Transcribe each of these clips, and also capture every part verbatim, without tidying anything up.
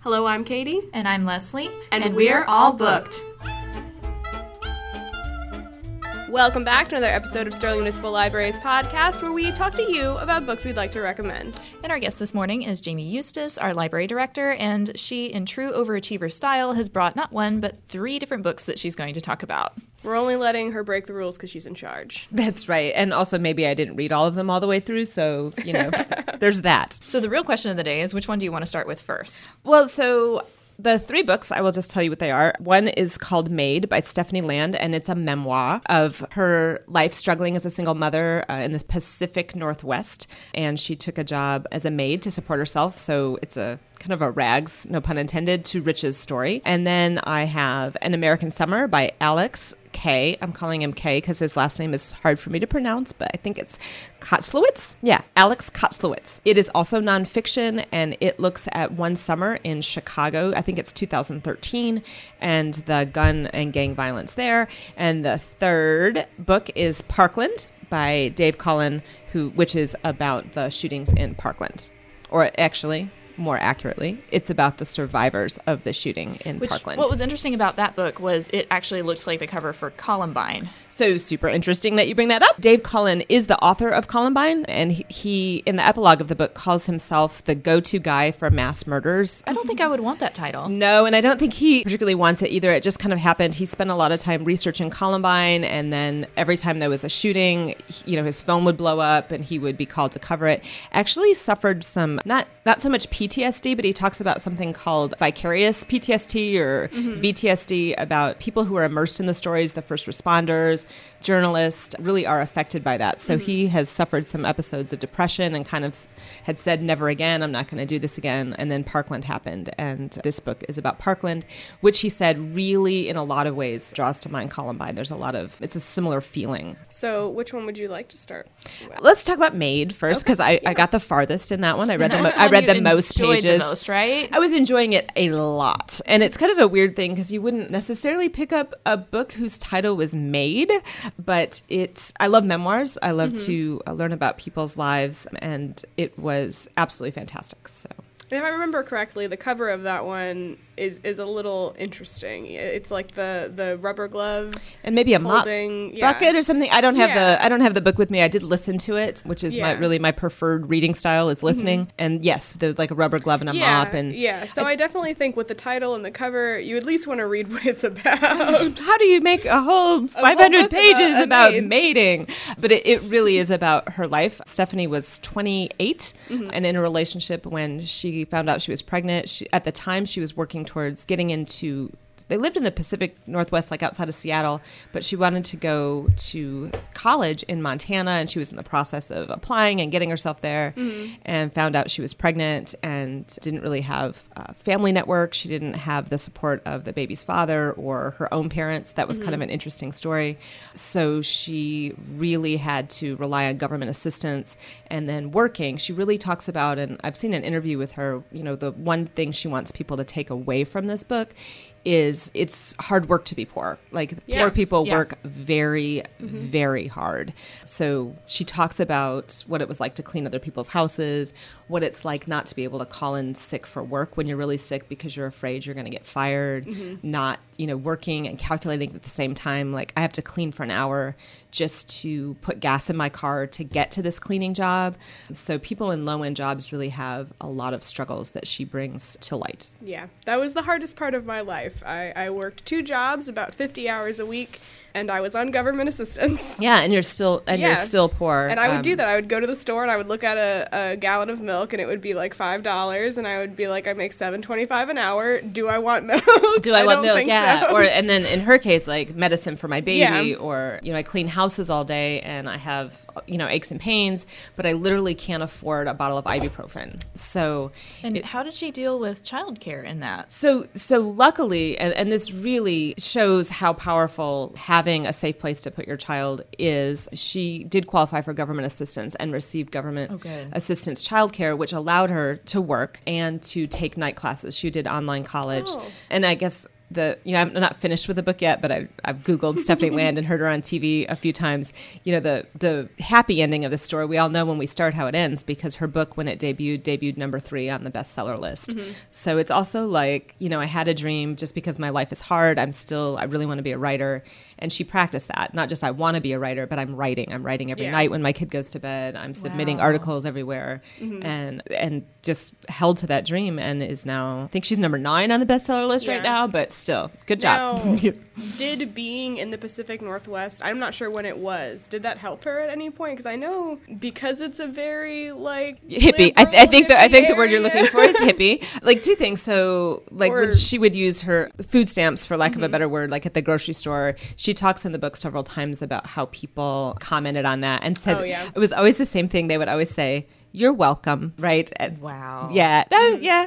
Hello, I'm Katie. And I'm Leslie. And, and we're, we're all booked. Welcome back to another episode of Sterling Municipal Library's podcast, where we talk to you about books we'd like to recommend. And our guest this morning is Jamie Eustace, our library director, and she, in true overachiever style, has brought not one, but three different books that she's going to talk about. We're only letting her break the rules because she's in charge. That's right. And also maybe I didn't read all of them all the way through, so, you know, there's that. So the real question of the day is, which one do you want to start with first? Well, so the three books, I will just tell you what they are. One is called Maid by Stephanie Land, and it's a memoir of her life struggling as a single mother uh, in the Pacific Northwest. And she took a job as a maid to support herself, so it's a kind of a rags, no pun intended, to riches story. And then I have An American Summer by Alex K. I'm calling him K because his last name is hard for me to pronounce, but I think it's Kotzlowitz. Yeah, Alex Kotzlowitz. It is also nonfiction, and it looks at one summer in Chicago. I think it's two thousand thirteen, and the gun and gang violence there. And the third book is Parkland by Dave Cullen, who which is about the shootings in Parkland. Or actually, more accurately, it's about the survivors of the shooting in Which, Parkland. What was interesting about that book was it actually looks like the cover for Columbine. So super interesting that you bring that up. Dave Cullen is the author of Columbine, and he, he, in the epilogue of the book, calls himself the go-to guy for mass murders. I don't think I would want that title. No, and I don't think he particularly wants it either. It just kind of happened. He spent a lot of time researching Columbine, and then every time there was a shooting, you know, his phone would blow up, and he would be called to cover it. Actually suffered some, not, not so much P T S D, but he talks about something called vicarious P T S D or mm-hmm. V T S D, about people who are immersed in the stories, the first responders, journalists, really are affected by that. So mm-hmm. he has suffered some episodes of depression and kind of had said, never again, I'm not going to do this again. And then Parkland happened. And this book is about Parkland, which he said really, in a lot of ways, draws to mind Columbine. There's a lot of, it's a similar feeling. So which one would you like to start with? Let's talk about Maid first, because okay. I, yeah. I got the farthest in that one. I read the, mo- I read the most pages. The most, right? I was enjoying it a lot. And it's kind of a weird thing because you wouldn't necessarily pick up a book whose title was Maid, but it's, I love memoirs. I love mm-hmm. to uh, learn about people's lives, and it was absolutely fantastic. So, if I remember correctly, the cover of that one is, is a little interesting. It's like the, the rubber glove and maybe a mop yeah. bucket or something. I don't have yeah. the I don't have the book with me. I did listen to it, which is yeah. my, really my preferred reading style is listening. Mm-hmm. And yes, there's like a rubber glove and a yeah, mop. And yeah, so I, I definitely think with the title and the cover, you at least want to read what it's about. How do you make a whole five hundred pages about, about maid. mating? But it, it really is about her life. Stephanie was twenty-eight mm-hmm. and in a relationship when she found out she was pregnant. She, at the time, she was working towards getting into, they lived in the Pacific Northwest, like outside of Seattle, but she wanted to go to college in Montana, and she was in the process of applying and getting herself there, mm-hmm. and found out she was pregnant and didn't really have a family network. She didn't have the support of the baby's father or her own parents. That was mm-hmm. kind of an interesting story. So she really had to rely on government assistance and then working. She really talks about, and I've seen an interview with her, you know, the one thing she wants people to take away from this book is it's hard work to be poor. Like, yes. poor people yeah. work very, mm-hmm. very hard. So she talks about what it was like to clean other people's houses, what it's like not to be able to call in sick for work when you're really sick because you're afraid you're going to get fired, mm-hmm. not, you know, working and calculating at the same time. Like, I have to clean for an hour just to put gas in my car to get to this cleaning job. So people in low-end jobs really have a lot of struggles that she brings to light. Yeah, that was the hardest part of my life. I, I worked two jobs, about fifty hours a week, and I was on government assistance. Yeah, and you're still and yeah. you're still poor. And I would um, do that. I would go to the store and I would look at a, a gallon of milk, and it would be like five dollars, and I would be like, I make seven twenty-five an hour. Do I want milk? Do I, I want milk? Yeah. So. Or and then in her case, like medicine for my baby, yeah. or you know, I clean houses all day and I have you know aches and pains, but I literally can't afford a bottle of ibuprofen. So and it, how did she deal with childcare in that? So so luckily, and, and this really shows how powerful having a safe place to put your child is. She did qualify for government assistance and received government oh, good. assistance childcare, which allowed her to work and to take night classes. She did online college. Oh. And I guess the, you know, I'm not finished with the book yet, but I, I've Googled Stephanie Land and heard her on T V a few times. You know, the, the happy ending of the story, we all know when we start how it ends, because her book, when it debuted, debuted number three on the bestseller list. Mm-hmm. So it's also like, you know, I had a dream. Just because my life is hard, I'm still, I really want to be a writer. And she practiced that. Not just I want to be a writer, but I'm writing. I'm writing every yeah. night when my kid goes to bed. I'm submitting wow. articles everywhere, mm-hmm. and and just held to that dream, and is now, I think she's number nine on the bestseller list yeah. right now, but still, good job. Now, did being in the Pacific Northwest, I'm not sure when it was, did that help her at any point? Because I know, because it's a very, like, hippie. I, th- I think hippie the I think the word area. you're looking for is hippie. Like two things. So like Or, when she would use her food stamps, for lack mm-hmm. of a better word, like at the grocery store, she talks in the book several times about how people commented on that and said oh, yeah. it was always the same thing. They would always say, "You're welcome," right? As, wow. Yeah. No, yeah.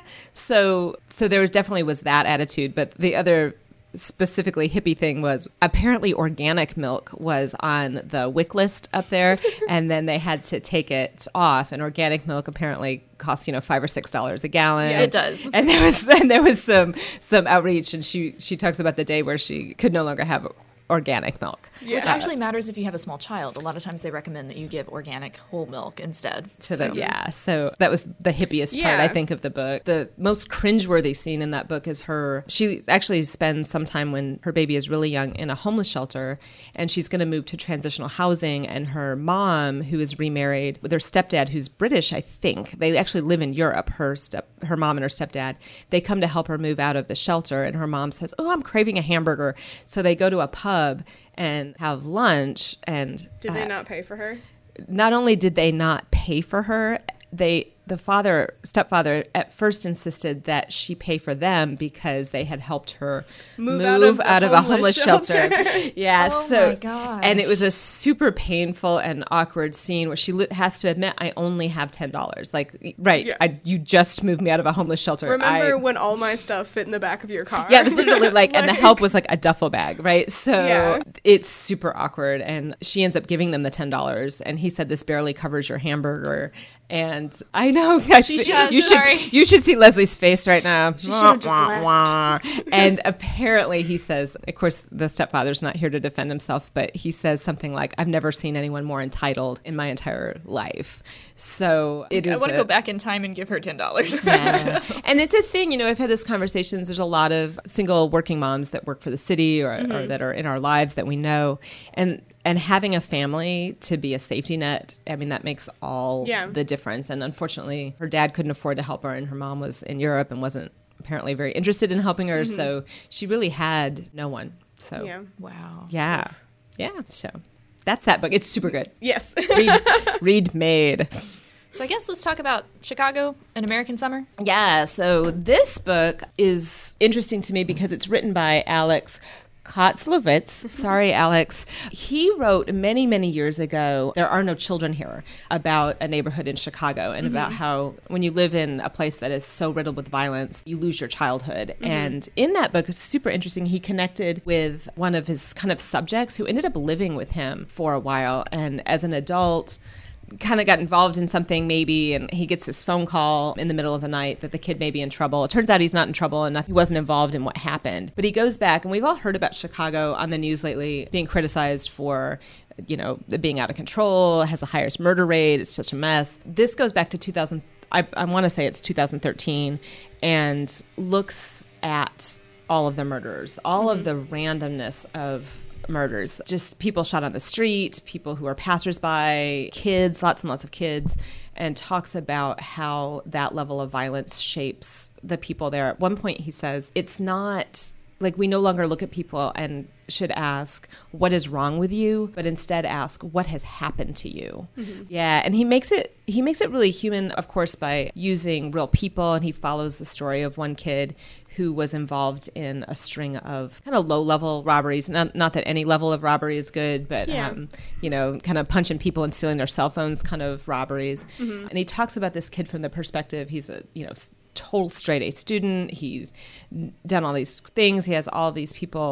So so there was definitely was that attitude, but the other specifically hippie thing was apparently organic milk was on the W I C list up there, and then they had to take it off. And organic milk apparently costs, you know, five or six dollars a gallon. Yeah, it does. And there was and there was some some outreach, and she she talks about the day where she could no longer have organic milk. Yeah. Which actually matters if you have a small child. A lot of times they recommend that you give organic whole milk instead. To so. the, yeah, so that was the hippiest part, Yeah. I think, of the book. The most cringeworthy scene in that book is her, she actually spends some time when her baby is really young in a homeless shelter, and she's going to move to transitional housing, and her mom, who is remarried with her stepdad, who's British, I think, they actually live in Europe, her step, her mom and her stepdad, they come to help her move out of the shelter, and her mom says, "Oh, I'm craving a hamburger." So they go to a pub and have lunch, and Did they uh, not pay for her? not only did they not pay for her, they the father stepfather at first insisted that she pay for them because they had helped her Move move, out of out the of, homeless a homeless shelter. shelter. Yeah, Oh so my gosh. and it was a super painful and awkward scene where she li- has to admit, "I only have ten dollars." Like, right, Yeah. I, you just moved me out of a homeless shelter. Remember I, when all my stuff fit in the back of your car? Yeah, it was literally like, and the Like- help was like a duffel bag, right? So Yeah. it's super awkward. And she ends up giving them the ten dollars. And he said, "This barely covers your hamburger." And I know, guys, She you should- sorry. should you should see Leslie's face right now. She should've just left. And apparently he says, of course, the stepfather's not here to defend himself, but he says something like, "I've never seen anyone more entitled in my entire life." So it I is want to a- go back in time and give her ten dollars. yeah. And it's a thing, you know, I've had this conversations. There's a lot of single working moms that work for the city or, Mm-hmm. or that are in our lives that we know. And and having a family to be a safety net, I mean, that makes all Yeah. the difference. And unfortunately, her dad couldn't afford to help her, and her mom was in Europe and wasn't apparently very interested in helping her. Mm-hmm. So she really had no one. So Yeah. Wow. yeah. Yeah. So that's that book. It's super good. Yes. Read, read Made. So I guess let's talk about Chicago, An American Summer. Yeah, so this book is interesting to me because it's written by Alex Kotzlowitz. Sorry, Alex. He wrote many, many years ago, There Are No Children Here, about a neighborhood in Chicago and mm-hmm. about how when you live in a place that is so riddled with violence, you lose your childhood. Mm-hmm. And in that book, it's super interesting. He connected with one of his kind of subjects who ended up living with him for a while. And as an adult, kind of got involved in something maybe, and he gets this phone call in the middle of the night that the kid may be in trouble. It turns out he's not in trouble and he wasn't involved in what happened. But he goes back, and we've all heard about Chicago on the news lately being criticized for, you know, being out of control, has the highest murder rate, it's just a mess. This goes back to two thousand, I, I want to say it's two thousand thirteen, and looks at all of the murders, all mm-hmm. of the randomness of murders, just people shot on the street, people who are passersby, kids, lots and lots of kids, and talks about how that level of violence shapes the people there. At one point he says, it's not like we no longer look at people and should ask, what is wrong with you? But instead ask, what has happened to you? Mm-hmm. Yeah. And he makes it, he makes it really human, of course, by using real people. And he follows the story of one kid who was involved in a string of kind of low-level robberies. Not, not that any level of robbery is good, but, yeah. um, you know, kind of punching people and stealing their cell phones kind of robberies. Mm-hmm. And he talks about this kid from the perspective, he's a, you know, total straight A student. He's done all these things. He has all these people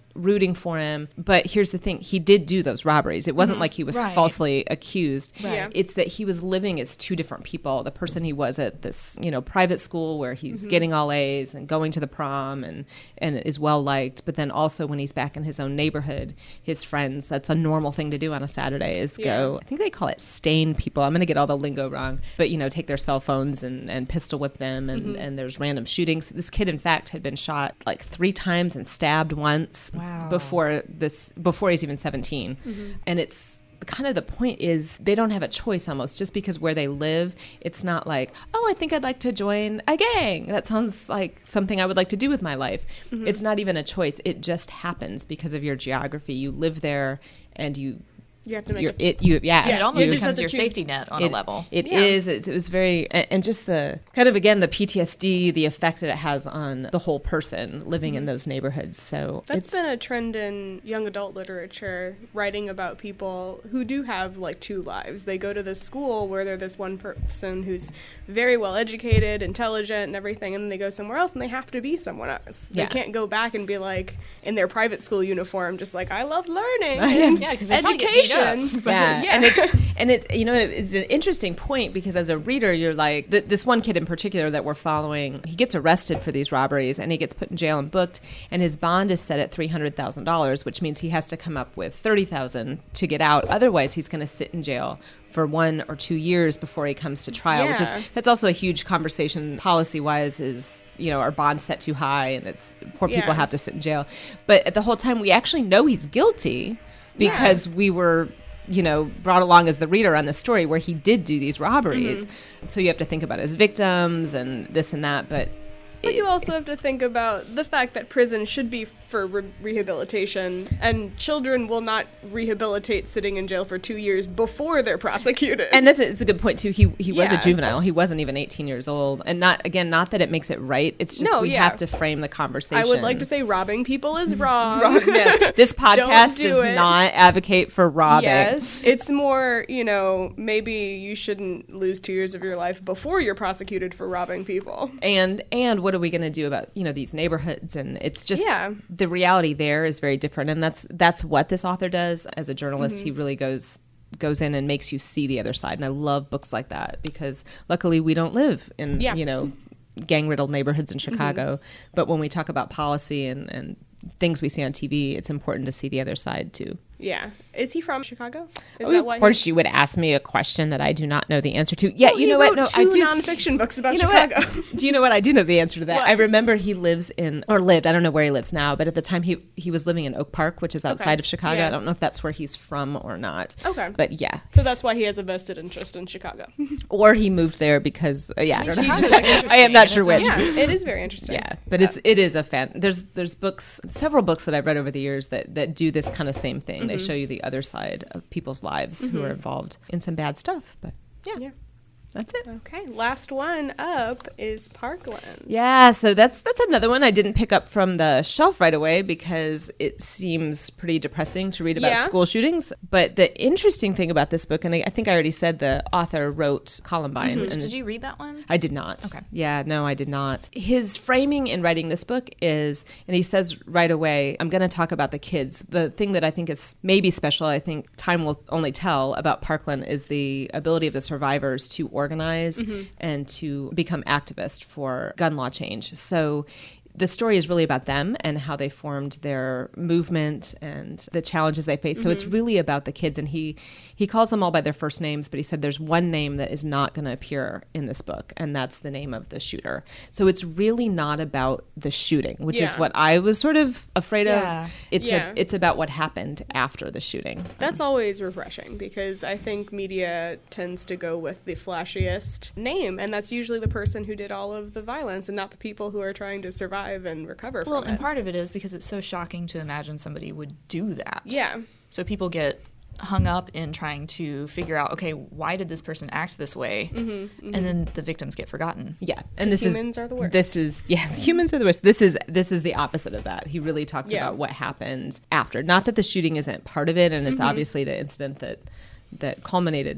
rooting for him. But here's the thing. He did do those robberies. It wasn't mm-hmm. like he was right. falsely accused. Right. Yeah. It's that he was living as two different people. The person he was at this, you know, private school where he's mm-hmm. getting all A's and going to the prom and, and is well liked. But then also when he's back in his own neighborhood, his friends, that's a normal thing to do on a Saturday is yeah. go, I think they call it stain people. I'm going to get all the lingo wrong. But, you know, take their cell phones and, and pistol whip them. And, mm-hmm. and there's random shootings. This kid, in fact, had been shot like three times and stabbed once. Wow. Before this, before he's even seventeen, mm-hmm. and it's kind of the point is they don't have a choice almost just because where they live. It's not like, oh, I think I'd like to join a gang. That sounds like something I would like to do with my life. Mm-hmm. It's not even a choice. It just happens because of your geography. You live there, and you. You have to make it, it. You yeah. yeah it almost you, becomes your safety net on it, a level. It yeah. is. It, it was very, and just the kind of again the P T S D, the effect that it has on the whole person living mm-hmm. in those neighborhoods. So that's it's, been a trend in young adult literature, writing about people who do have like two lives. They go to this school where they're this one person who's very well educated, intelligent, and everything, and then they go somewhere else and they have to be someone else. Yeah. They can't go back and be like in their private school uniform, just like I love learning and yeah, because education. But yeah. yeah, and it's and it's you know it's an interesting point because as a reader you're like th- this one kid in particular that we're following, he gets arrested for these robberies and he gets put in jail and booked, and his bond is set at three hundred thousand dollars, which means he has to come up with thirty thousand to get out. Otherwise, he's going to sit in jail for one or two years before he comes to trial. Yeah. Which is that's also a huge conversation policy wise. Is you know our bond set too high and it's poor people yeah. have to sit in jail, but at the whole time we actually know he's guilty because yeah. we were. you know, brought along as the reader on the story where he did do these robberies. Mm-hmm. So you have to think about his victims and this and that, but... But you also have to think about the fact that prison should be for re- rehabilitation, and children will not rehabilitate sitting in jail for two years before they're prosecuted. And that's a, it's a good point, too. He he was yeah. a juvenile. He wasn't even eighteen years old. And not, again, not that it makes it right. It's just no, we yeah. have to frame the conversation. I would like to say robbing people is wrong. wrong yes. This podcast do does it. not advocate for robbing. Yes. It's more, you know, maybe you shouldn't lose two years of your life before you're prosecuted for robbing people. And and what are we going to do about, you know, these neighborhoods? And it's just yeah. the reality there is very different. And that's that's what this author does as a journalist. Mm-hmm. He really goes goes in and makes you see the other side. And I love books like that because luckily we don't live in, yeah. you know, gang-riddled neighborhoods in Chicago. Mm-hmm. But when we talk about policy and, and things we see on T V, it's important to see the other side too. Yeah. Is he from Chicago? Is oh, that of why course, he... you would ask me a question that I do not know the answer to. Yeah, well, you know he what? wrote No, two I do. nonfiction books about you know Chicago. What? Do you know what? I do know the answer to that. What? I remember he lives in, or lived, I don't know where he lives now, but at the time he he was living in Oak Park, which is outside okay. of Chicago. Yeah. I don't know if that's where he's from or not. Okay. But yeah. So that's why he has a vested interest in Chicago. Or he moved there because, uh, yeah, I don't know. Chicago's like interesting. I am not sure which. Yeah, it is very interesting. Yeah, but it's it is a fan. There's there's books, several books that I've read over the years that, that do this kind of same thing. Mm-hmm. They show you the other side of people's lives mm-hmm. who are involved in some bad stuff. But yeah, yeah. That's it. Okay, last one up is Parkland. Yeah, so that's that's another one I didn't pick up from the shelf right away because it seems pretty depressing to read about yeah. school shootings. But the interesting thing about this book, and I, I think I already said the author wrote Columbine. Mm-hmm. Which, and did you read that one? I did not. Okay. Yeah, no, I did not. His framing in writing this book is, and he says right away, I'm going to talk about the kids. The thing that I think is maybe special, I think time will only tell about Parkland, is the ability of the survivors to organize mm-hmm. and to become activists for gun law change. So the story is really about them and how they formed their movement and the challenges they face. Mm-hmm. So it's really about the kids. And he, he calls them all by their first names, but he said there's one name that is not going to appear in this book, and that's the name of the shooter. So it's really not about the shooting, which yeah. is what I was sort of afraid yeah. of. It's yeah. a, it's about what happened after the shooting. That's always refreshing because I think media tends to go with the flashiest name, and that's usually the person who did all of the violence and not the people who are trying to survive and recover well, from it. Well, and part of it is because it's so shocking to imagine somebody would do that. Yeah. So people get hung up in trying to figure out, okay, why did this person act this way? Mm-hmm, mm-hmm. And then the victims get forgotten. Yeah, and this humans is are the worst. This is yeah, humans are the worst. This is this is the opposite of that. He really talks yeah. about what happened after. Not that the shooting isn't part of it, and it's mm-hmm. obviously the incident that that culminated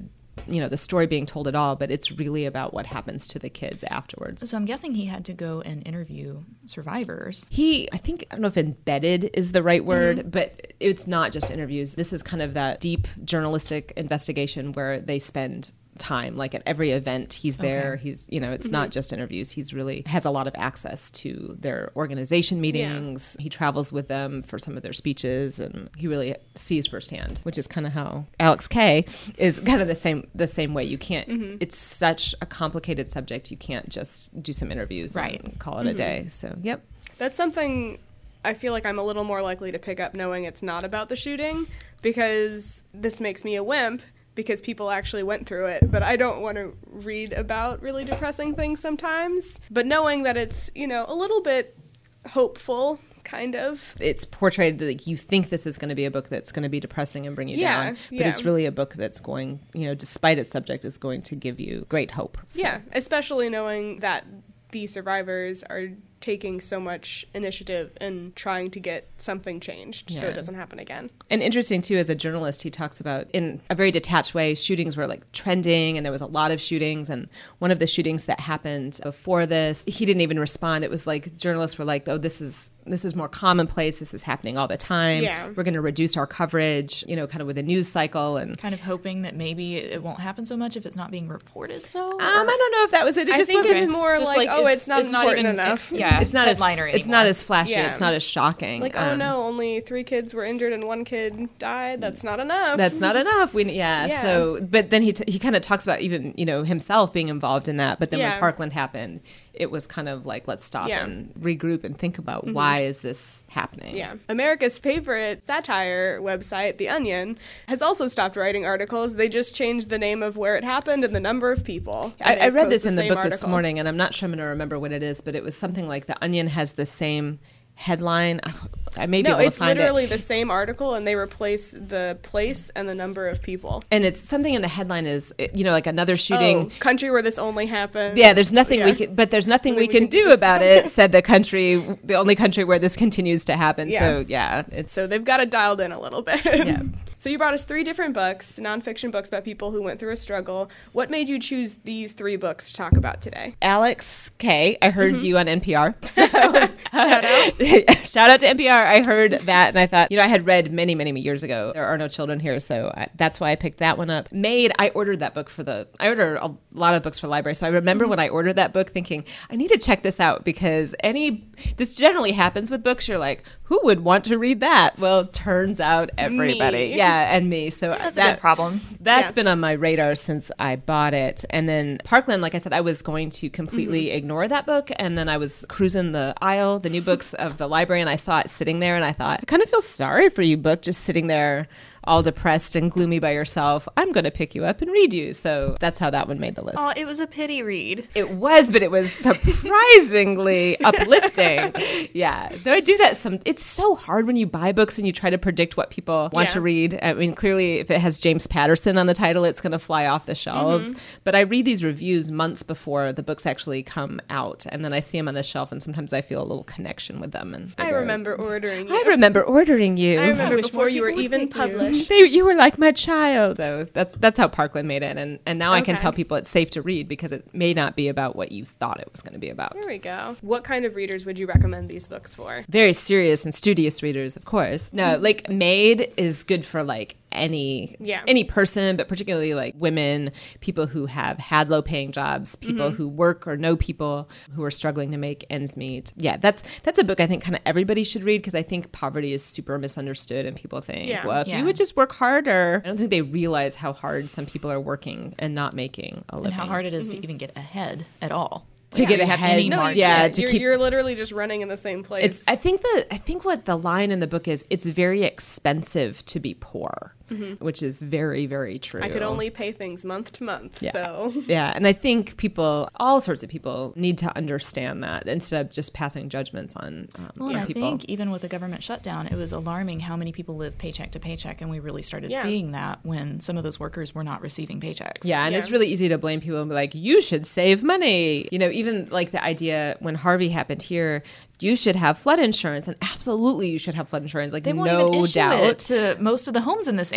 you know, the story being told at all, but it's really about what happens to the kids afterwards. So I'm guessing he had to go and interview survivors. He, I think, I don't know if embedded is the right word, Mm-hmm. but it's not just interviews. This is kind of that deep journalistic investigation where they spend time, like at every event he's there. Okay. He's, you know, it's Mm-hmm. not just interviews. He's really has a lot of access to their organization meetings. He travels with them for some of their speeches, and he really sees firsthand, which is kind of how Alex Kay is kind of the same the same way. You can't Mm-hmm. it's such a complicated subject, you can't just do some interviews Right. and call it a day. So yep. That's something I feel like I'm a little more likely to pick up knowing it's not about the shooting, because this makes me a wimp because people actually went through it, but I don't want to read about really depressing things sometimes. But knowing that it's, you know, a little bit hopeful, kind of. It's portrayed that like, you think this is going to be a book that's going to be depressing and bring you Yeah, down, but yeah. it's really a book that's going, you know, despite its subject, is going to give you great hope. So. Yeah, especially knowing that the survivors are taking so much initiative and trying to get something changed so Yeah. it doesn't happen again. And interesting, too, as a journalist, he talks about, in a very detached way, shootings were like trending, and there was a lot of shootings. And one of the shootings that happened before this, he didn't even respond. It was like journalists were like, oh, this is this is more commonplace. This is happening all the time. Yeah. We're going to reduce our coverage, you know, kind of with a news cycle. And Kind of hoping that maybe it won't happen so much if it's not being reported so? um, I don't know if that was it. It I just think wasn't it's more Just like, oh, it's, not it's not important even, enough. It, yeah, it's not as headliner it's not anymore. as flashy. Yeah. It's not as shocking. Like, oh Um, no, only three kids were injured and one kid died. That's not enough. That's not enough. We yeah. Yeah. So, but then he t- he kind of talks about even you know himself being involved in that. But then Yeah. when Parkland happened, it was kind of like let's stop Yeah. and regroup and think about why is this happening. Yeah. America's favorite satire website, The Onion, has also stopped writing articles. They just changed the name of where it happened and the number of people. I, And they I read post this in the same book this article. morning, and I'm not sure I'm going to remember what it is, but it was something like The Onion has the same headline. I may be No, able to it's find literally it. the same article, and they replace the place and the number of people. And it's something in the headline is, you know, like another shooting. Oh, country where this only happened. Yeah, there's nothing we Yeah. can, but there's nothing we Nothing can we can do do about it, said the country, the only country where this continues to happen. Yeah. So, yeah, it's, So they've got it dialed in a little bit. Yeah. So you brought us three different books, nonfiction books about people who went through a struggle. What made you choose these three books to talk about today? Alex Kay, I heard Mm-hmm. you on N P R. So, shout out. Shout out to N P R. I heard that, and I thought, you know, I had read many, many years ago, There Are No Children Here, so I, that's why I picked that one up. Made, I ordered that book for the, I ordered a lot of books for the library, so I remember Mm-hmm. when I ordered that book thinking, I need to check this out, because any, this generally happens with books, you're like, who would want to read that? Well, turns out everybody. Me. Yeah, and me. So That's that, a good problem. That's Yeah. been on my radar since I bought it. And then Parkland, like I said, I was going to completely Mm-hmm. ignore that book. And then I was cruising the aisle, the new books of the library, and I saw it sitting there. And I thought, I kind of feel sorry for you, book, just sitting there all depressed and gloomy by yourself. I'm going to pick you up and read you. So that's how that one made the list. Oh, it was a pity read. It was, but it was surprisingly uplifting. Yeah. Though I do that some, it's so hard when you buy books and you try to predict what people want Yeah. to read. I mean, clearly if it has James Patterson on the title, it's going to fly off the shelves. Mm-hmm. But I read these reviews months before the books actually come out. And then I see them on the shelf, and sometimes I feel a little connection with them. And I figure- remember ordering you. I remember ordering you. I remember wish before more you were people would even pick you. published. They, you were like my child. So that's that's how Parkland made it, and and now I can Okay. tell people it's safe to read because it may not be about what you thought it was going to be about. There we go. What kind of readers would you recommend these books for? Very serious and studious readers, of course. No, like Made is good for like any Yeah. any person, but particularly like women, people who have had low paying jobs, people Mm-hmm. who work or know people who are struggling to make ends meet. Yeah, that's that's a book I think kind of everybody should read, because I think poverty is super misunderstood, and people think, Yeah. well, if Yeah. you would just work harder. I don't think they realize how hard some people are working and not making a living. And how hard it is to even get ahead at all. to Like, get do you have ahead. any No, margin? yeah, can't. to you're, keep you're literally just running in the same place. It's. I think the. I think what the line in the book is. It's very expensive to be poor, which is very, very true. I could only pay things month to month, Yeah. so Yeah, and I think people, all sorts of people, need to understand that instead of just passing judgments on um, Well, and I people. think even with the government shutdown, it was alarming how many people live paycheck to paycheck, and we really started Yeah. seeing that when some of those workers were not receiving paychecks. Yeah, and Yeah. it's really easy to blame people and be like, you should save money. You know, even like the idea when Harvey happened here, you should have flood insurance, and absolutely you should have flood insurance. Like, They won't no even issue doubt. it to most of the homes in this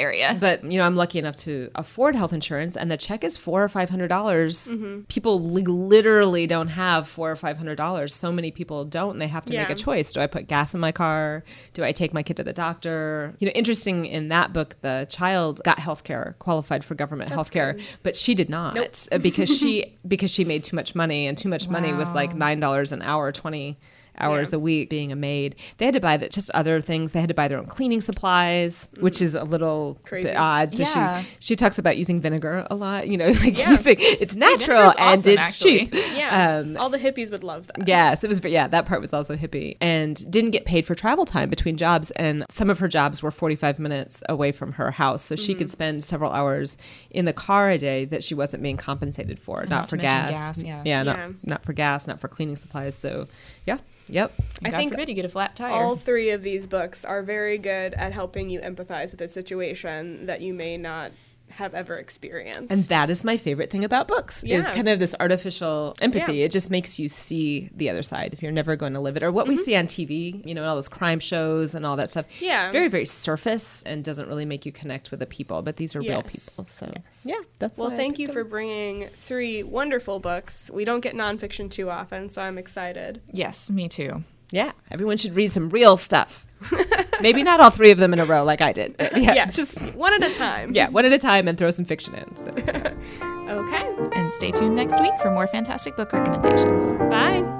area. But, you know, I'm lucky enough to afford health insurance, and the check is four or five hundred dollars. Mm-hmm. People li- literally don't have four or five hundred dollars. So many people don't, and they have to Yeah. make a choice. Do I put gas in my car? Do I take my kid to the doctor? You know, interesting in that book, the child got health care, qualified for government health care, but she did not Nope. uh, because she because she made too much money, and too much money was like Wow. nine dollars an hour, twenty hours Yeah. a week being a maid. They had to buy that, just other things. They had to buy their own cleaning supplies, which is a little Crazy. bit odd. So Yeah. she she talks about using vinegar a lot. You know, like Yeah. using it's natural Vinegar's and awesome, it's actually. cheap. Yeah. Um, All the hippies would love that. Yes, it was. Yeah, that part was also hippie, and didn't get paid for travel time between jobs. And some of her jobs were forty-five minutes away from her house, so she could spend several hours in the car a day that she wasn't being compensated for, not, not for to mention gas. gas, yeah. yeah, not Yeah. not for gas, not for cleaning supplies. So, yeah, yep. And I God think forbid you get a flat tire. All three of these books are very good at helping you empathize with a situation that you may not have ever experienced. And that is my favorite thing about books, is Yeah. kind of this artificial empathy. Yeah. It just makes you see the other side if you're never going to live it. Or what we see on T V, you know, and all those crime shows and all that stuff. Yeah. It's very, very surface and doesn't really make you connect with the people. But these are real Yes. people. So, Yes. yeah, that's Well, why I thank you picked for them. bringing three wonderful books. We don't get nonfiction too often, so I'm excited. Yes, me too. Yeah, everyone should read some real stuff. Maybe not all three of them in a row like I did. But yeah, Yes, just one at a time. yeah, one at a time and throw some fiction in. So, yeah. Okay. And stay tuned next week for more fantastic book recommendations. Bye.